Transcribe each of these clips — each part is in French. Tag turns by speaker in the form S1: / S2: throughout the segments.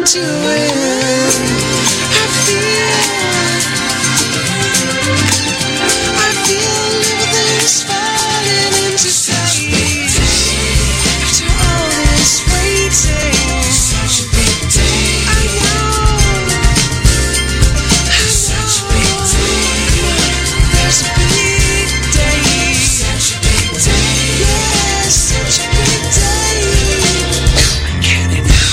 S1: into it. I feel everything's falling into place. After all this waiting, such a big day. I know. Such a big day. There's a big day. Such a big day. Yes, such a big day. Come and get it now.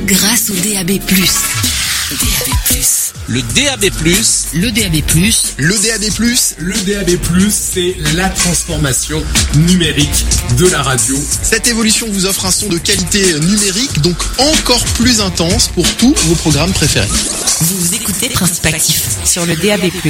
S2: grâce au DAB+. DAB+.
S3: Le DAB+,
S2: Le DAB+,
S4: Le DAB+,
S5: Le DAB+, c'est la transformation numérique de la radio.
S4: cette évolution vous offre un son de qualité numérique, donc encore plus intense pour tous vos programmes préférés.
S2: vous écoutez Principe Actif sur le DAB+. DAB+.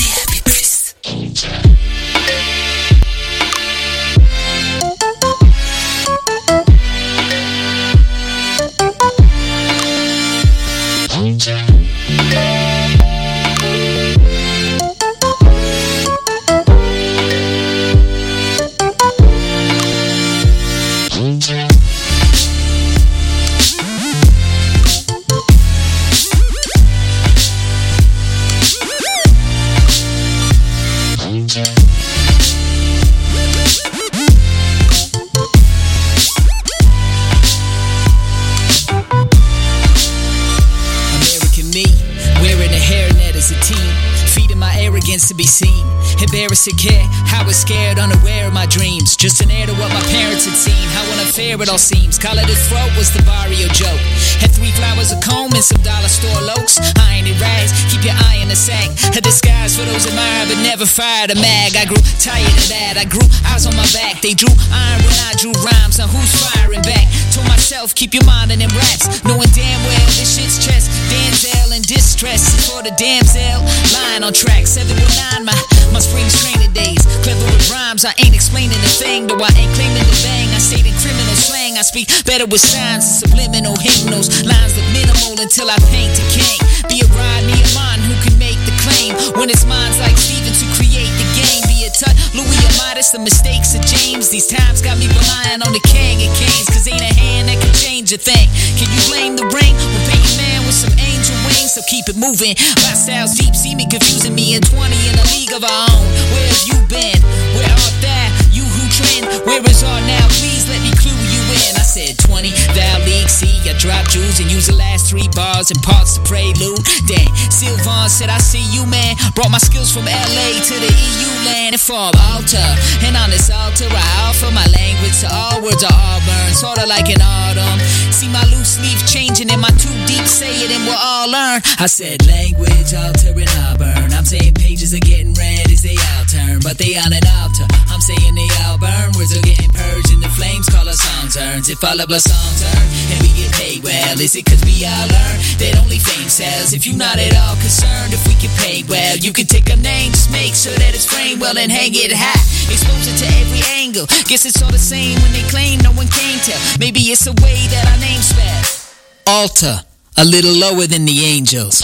S6: To be seen, embarrassed to care how it's scared, unaware of my dreams, just an heir to what my parents had seen, how unfair it all seems. Call it a throat was the barrio joke. Had 3 flowers, a comb, and some dollar store locs. Iron and rags, keep your eye in the sack. A disguise for those admired but never fired a mag. I grew tired of that, I grew eyes on my back. They drew iron when I drew rhymes. Now who's firing back? Told myself, keep your mind in them raps, knowing damn well this shit's chest. Denzel in distress is for the damsel. Lying on track 719, my spring's training days. Clever with rhymes, I ain't explaining a thing, though I ain't claiming to bang. I stayed in criminal slang, I speak better with signs and subliminal hymnals. Lines look minimal until I paint a king. Be a Rodney or mine who can make the claim, when it's minds like Stevens who create the game. Be a Tut, Louis or Midas, the mistakes of James. These times got me relying on the king of kings, cause ain't a hand that can change a thing. Can you blame the ring? We'll paint a man with some angel wings, so keep it moving. My style's deep, see me confusing me in 20 in a league of our own. Where have you been? Where art thou? You who trend? Where is art now? Please let me clue you in. I said 20, thou league, see, I drop jewels and use the last 3 bars and parts to prelude. Dang, Sylvan said I see you, man. Brought my skills from LA to the EU land and form altar. And on this altar I offer my language to all words are all burned, sorta like an autumn. See my loose leaf changing and my too deep, say it and we'll all learn. I said language, altar and Auburn. I'm saying pages are getting read as they all turn, but they on an altar. I'm saying they all burn, words are getting purged and the flames call us song turns. If all of us songs earn and we get paid well, is it cause we all learn that only fame sells? If you're not at all concerned if we get paid well, you can take a name, just make sure that it's framed well and hang it high, expose it to every angle. Guess it's all the same when they claim no one can tell. Maybe it's a way that our name spells. Altar, a little lower than the angels.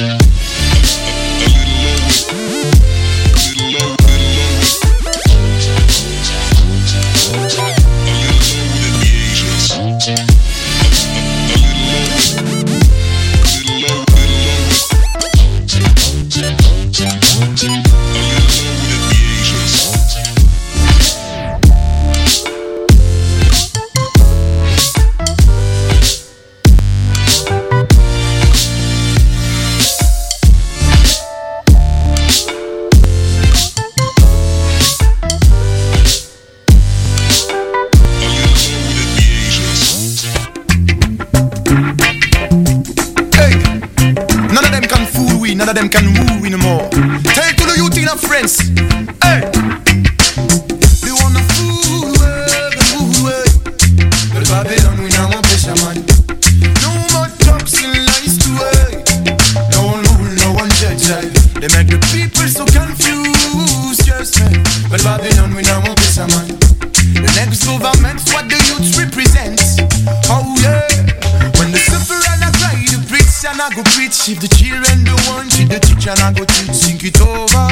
S7: None of them can move anymore. Tell it to the youth in our friends. Hey, they wanna fool away. But Babylon we now want pressure man. No more talks and lies to way. No one rule, no one judge. They make the people so confused, yes man. But Babylon we now want pressure man. The next government's what the youth represent. Oh yeah. When the sufferer and I cry, the preach and I go preach. If the children don't want it, the teacher and I go teach. Think it over.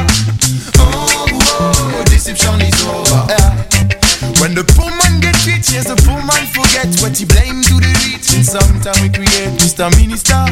S7: Oh, deception is over. When the poor man get rich, yes, the poor man forget what he blame to the rich. In some time we create Mr. Minister.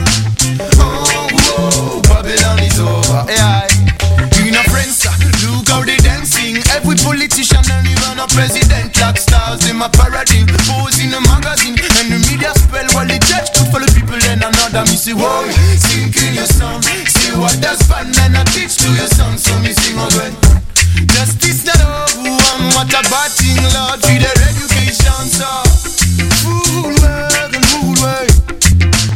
S7: Oh, Babylon is over. You know friends, look how they dancing. Every politician and even a president like stars in my paradigm. Pose in a magazine and the media spell while the judge could for the people and another. Me say, whoa, sing in your song. See what does fun and I teach to your song. So me sing again. Justice not over one. What a bad thing, Lord. Feed their education, so fool work and fool work.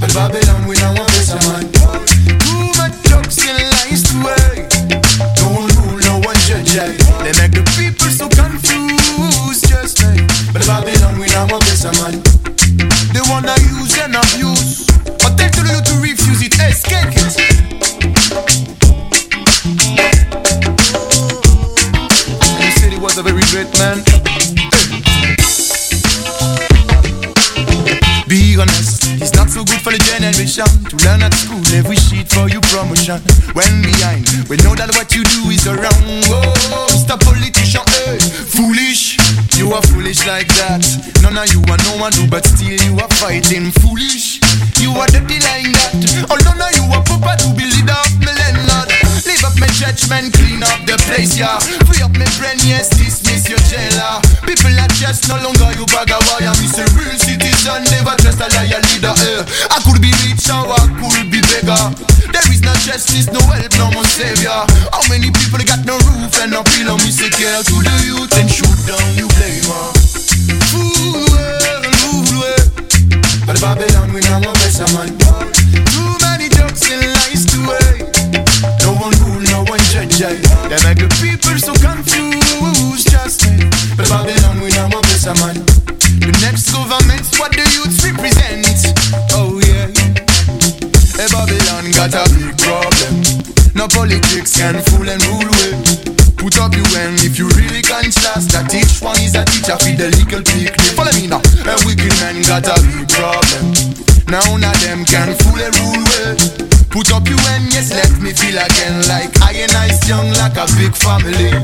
S7: ambition to learn at school every sheet for you promotion. When behind, we know that what you do is wrong. Oh, Mr. Politician, hey, foolish. You are foolish like that. None of you are no one do, but still you are fighting foolish. You are dirty like that. Oh, none of you are proper to be leader of my landlord. Leave up my judgment, clean up the place, yeah. Free up my brain, yes, dismiss your jailer. People are just no longer you bag a wire. Me say real citizen, never trust a liar leader. I could be rich or I could be beggar. There is no justice, no help, no more savior. How many people got no roof and no pillow? Me say care to the youth and shoot down you blame. Fool well, but Babylon we know no better man. Too many jokes and lies to way. No one rule, no one judge. They make the people so confused, just me. But Babylon we know no better man. The next government's what the youths represent. Oh yeah. Hey, Babylon got a big problem. No politics can fool and rule with. Put up you and if you really conscious that each one is a teacher for the legal picnic. Follow me now. A wicked man got a big problem. None of them can fool and rule with. Put up you and yes, let me feel again like I and I young like a big family.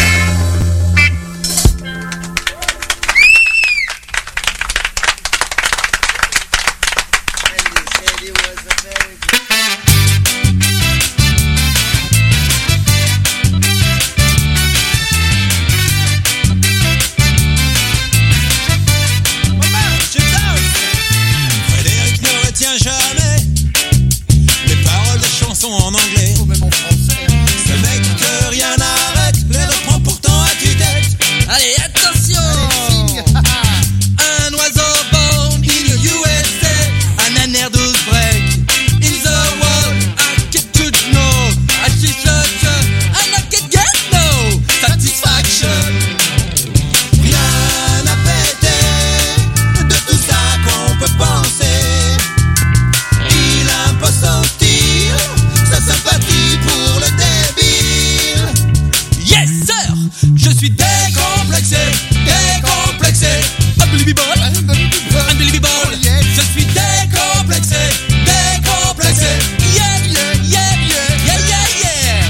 S1: En anglais, ou même en français. Ce mec que rien n'arrête, les reprend pourtant à tue-tête. Allez, attention! Un oiseau born in the USA, an air 12 break in the world. I get to know, I see such and I can get no satisfaction. Rien à péter de tout ça qu'on peut penser. Il impose son style. Sympathie pour le débile. Yes sir, je suis décomplexé, décomplexé. Unbelievable, unbelievable. Je suis décomplexé, décomplexé. Yeah, yeah, yeah, yeah, yeah, yeah, yeah.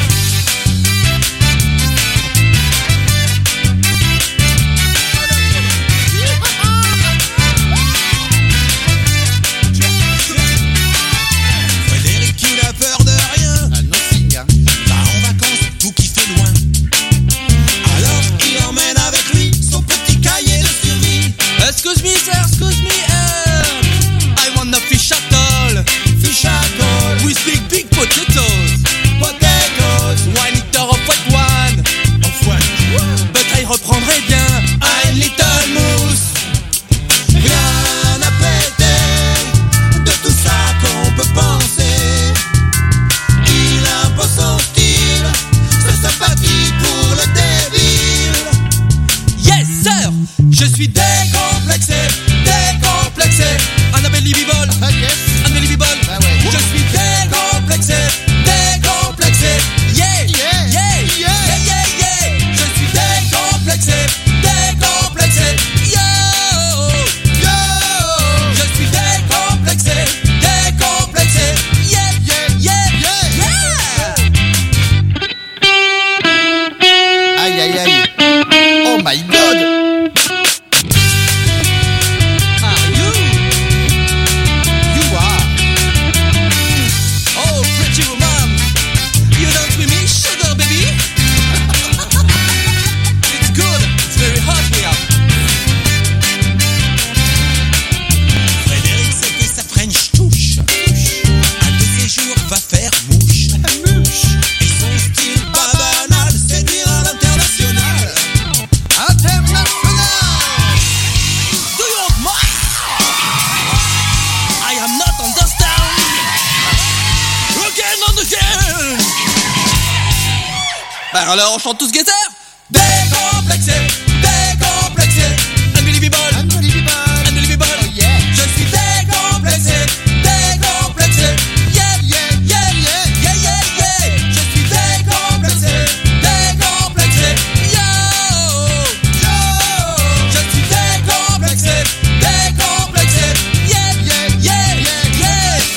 S1: Frédéric, il a peur de rien. Va en vacances, tout qui fait loin. Alors il emmène avec lui son petit cahier de survie. Excuse me sir, excuse me. I want a fish atoll. Fish atoll. We speak big potatoes. Potatoes. 1 liter of white one. Of what? But I reprendrai bien 1 little mousse. Rien à péter de tout ça qu'on peut penser. Il impose son style, sa sympathie pour le débile. Yes sir, je suis décomplexé, décomplexé. Unbelievable, unbelievable. Je suis décomplexé, décomplexé. Yeah, yeah, yeah, yeah, yeah, yeah. Je suis décomplexé, décomplexé. Yo, yo. Je suis décomplexé, décomplexé. Yeah, yeah, yeah, yeah.
S3: Aïe aïe aïe. Oh my god.
S1: You are. Oh, pretty woman. You dance with me, sugar baby. It's good. It's very hot here. Frédéric sait que sa French touche. Un de ces jours va faire mouche. Et son style pas banal, séduire à l'international. International. Do you want more? I am not understand. Again and again. Bah alors on chante tous guetteur. Décomplexé, décomplexé. Unbelievable, unbelievable, unbelievable. Oh yeah. Je suis décomplexé, décomplexé. Yeah, yeah, yeah, yeah, yeah, yeah, yeah. Je suis décomplexé, décomplexé. Yo, yo. Je suis décomplexé, décomplexé. Yeah, yeah, yeah, yeah, yeah.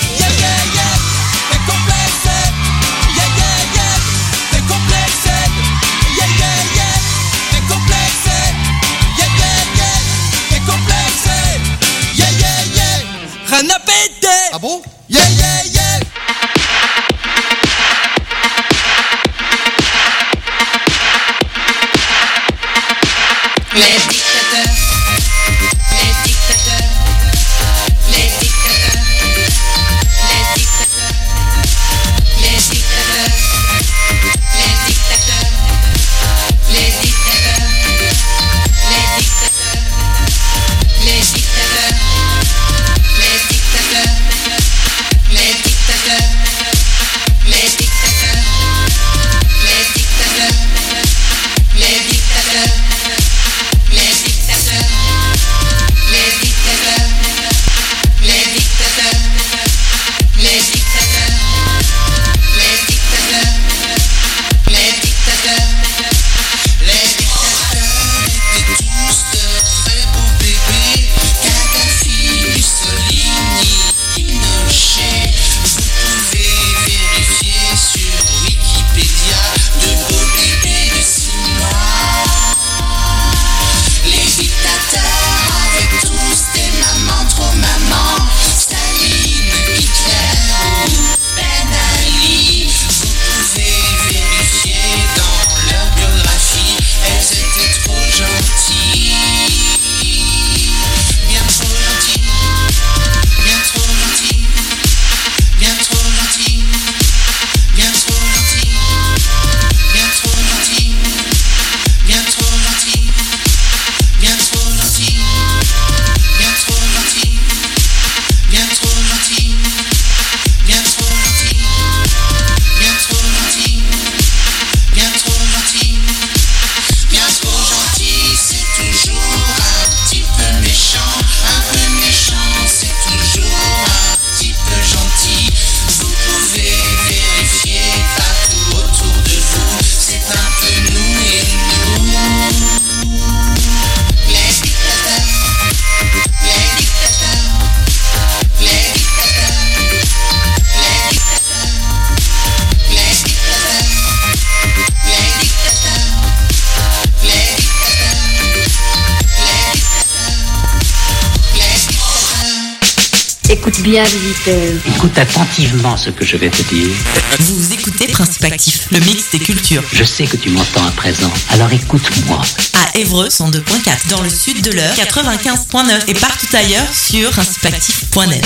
S8: Écoute bien, visiteur.
S9: Écoute attentivement ce que je vais te dire.
S2: Vous écoutez Principe Actif, le mix des cultures.
S9: Je sais que tu m'entends à présent, alors écoute-moi.
S2: À Évreux, 102.4, dans le sud de l'Eure, 95.9 et partout ailleurs sur principeactif.net.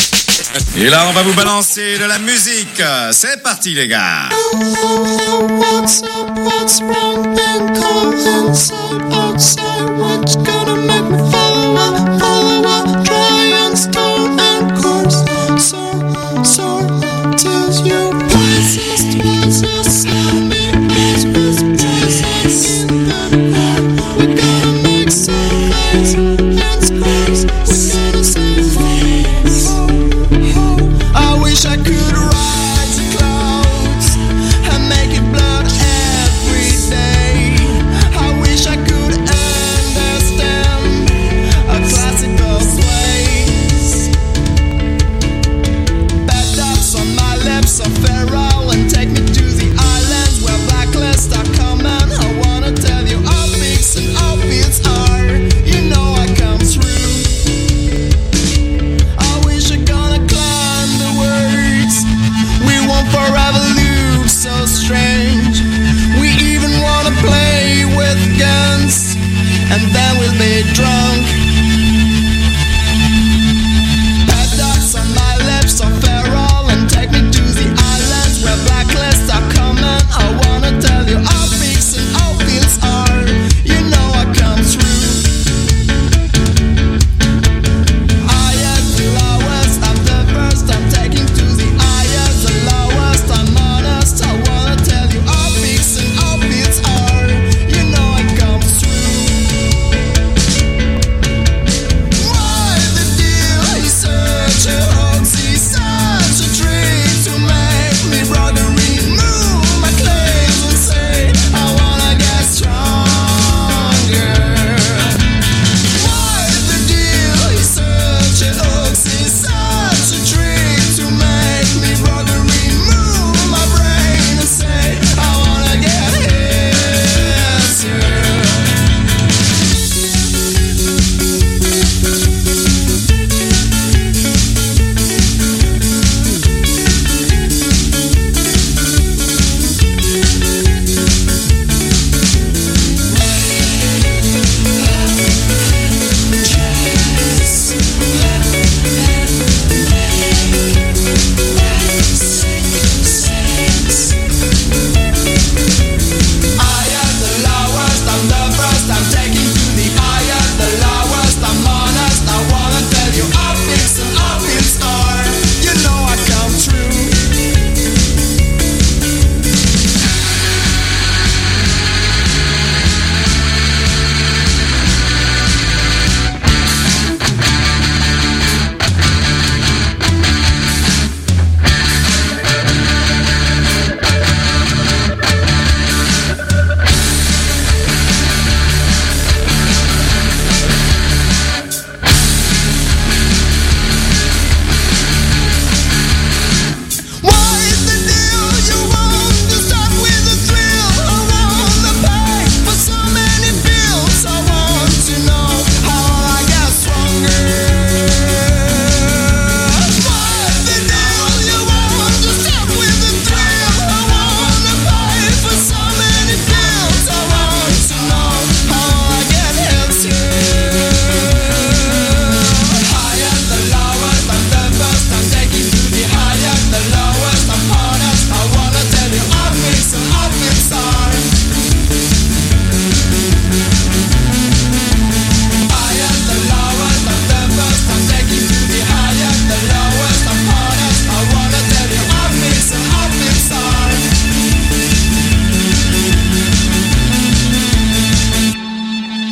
S1: Et là, on va vous balancer de la musique. C'est parti, les gars.
S7: What's up, what's wrong, then come inside, outside. What's gonna make me follow, try and stone and course. So, till you places, send me with places in the night. We gotta make some noise, let's close, we gotta say I wish I could rise the clouds and make it blood every day. I wish I could understand a classical place. Bad dots on my lips are feral and take me to the islands where blacklists are common. I wanna tell you all peaks and all fields are. You know I come through. I wish I gonna climb the words. We won't forever live so strange. We even wanna play with guns, and then we'll be drunk. Bad dots on my lips are feral and take me to the islands where blacklists are common. I wanna tell you all peaks and all fields are. You know I come through. I am the lowest, I'm the first, I'm taking to the highest, the lowest, I'm honest. I wanna tell you all peaks and all fields are. You know I come through.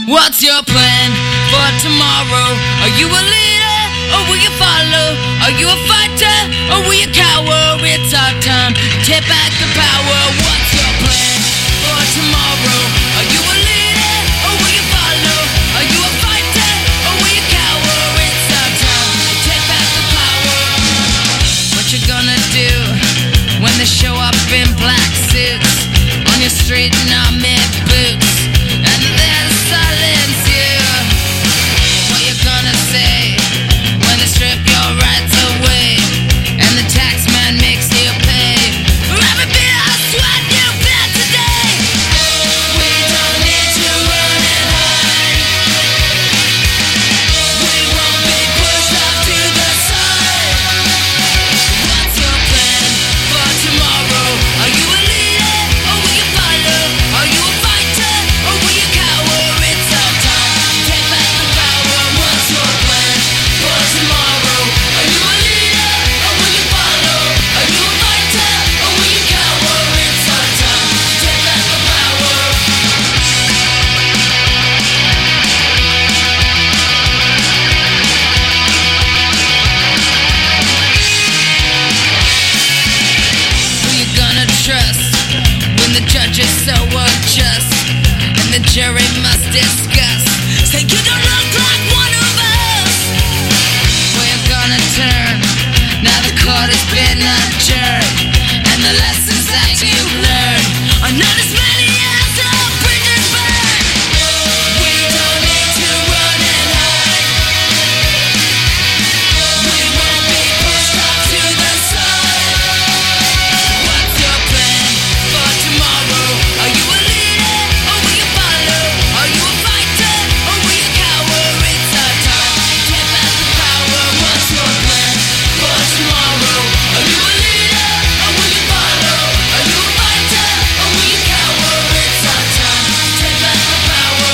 S6: What's your plan for tomorrow? Are you a leader or will you follow? Are you a fighter or will you cower? It's our time to take back the power. What's your plan for tomorrow? Are you a leader or will you follow? Are you a fighter or will you cower? It's our time to take back the power. What you gonna do when they show up in black suits on your street in army boots and they'll silence you? What you gonna say when they strip your rights away and the tax man makes you pay for every bit of sweat you've had today? We don't need to run and hide. We won't be pushed off to the side. What's your plan for tomorrow? Are you a leader or will you follow? Are you a fighter or will you cower? It's our time to take back the power. What's your plan for tomorrow? Are you a leader or will you follow? Are you a fighter or will you cower? It's our time to take back the power. Who you gonna trust when the judge is so unjust and the jury must discuss? Say you don't look like one of us. Where you gonna turn? Now the court has been adjourned and the lessons that you've learned are not as many as the bridges burn. We don't need to run and hide. We won't be pushed off to the side. What's your plan for tomorrow? Are you a leader or will you follow? Are you a fighter or will you cower? It's our time to take back the power. What's your plan for tomorrow? Are you a leader or will you follow? Are you a fighter or will you cower? It's our time to take back the power.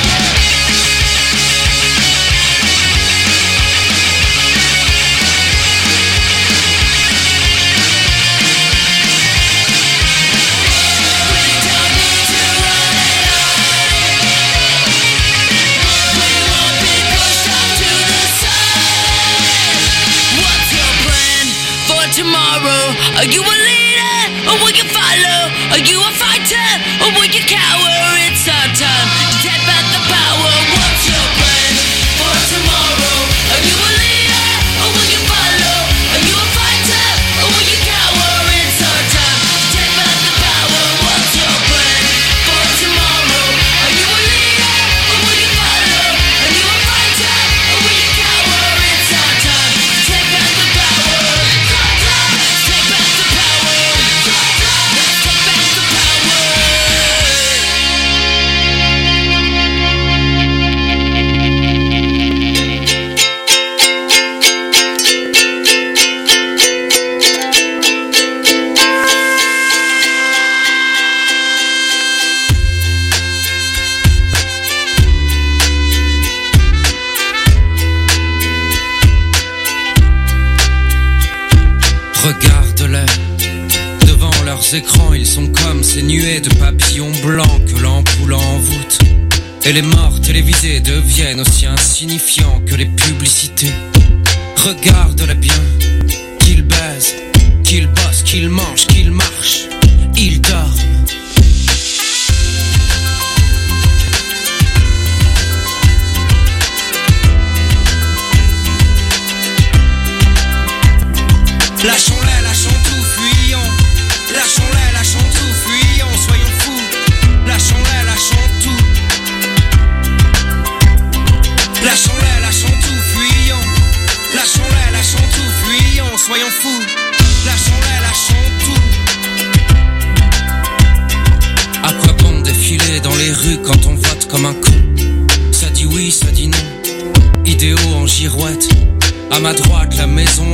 S6: What's your plan for tomorrow? Are you a leader or will you follow? Are you a fighter or will you cower? It's our time to take back the power. What's your plan for tomorrow? Are you a leader or will you follow? Are you a fighter or will you cower? It's our time to take back the power. What's your plan for tomorrow? Are you a leader or will you follow? Are you a fighter or will you cower? It's our time to take back the power. Take back the power. Let's take back the power.
S1: Regarde-les, devant leurs écrans, ils sont comme ces nuées de papillons blancs que l'ampoule envoûte. Et les morts télévisés deviennent aussi insignifiants que les publicités. Regarde-les bien, qu'ils baisent, qu'ils bossent, qu'ils mangent, qu'ils marchent, ils dorment. Lâchons-les, lâchons tout, fuyons. Lâchons-les, lâchons tout, fuyons, soyons fous. Lâchons-les, lâchons tout. Lâchons-les, lâchons tout, fuyons. Lâchons-les, lâchons tout, fuyons, soyons fous. Lâchons-les, lâchons tout. À quoi bon défiler dans les rues quand on vote comme un con? Ça dit oui, ça dit non. Idéaux en girouette. À ma droite, la maison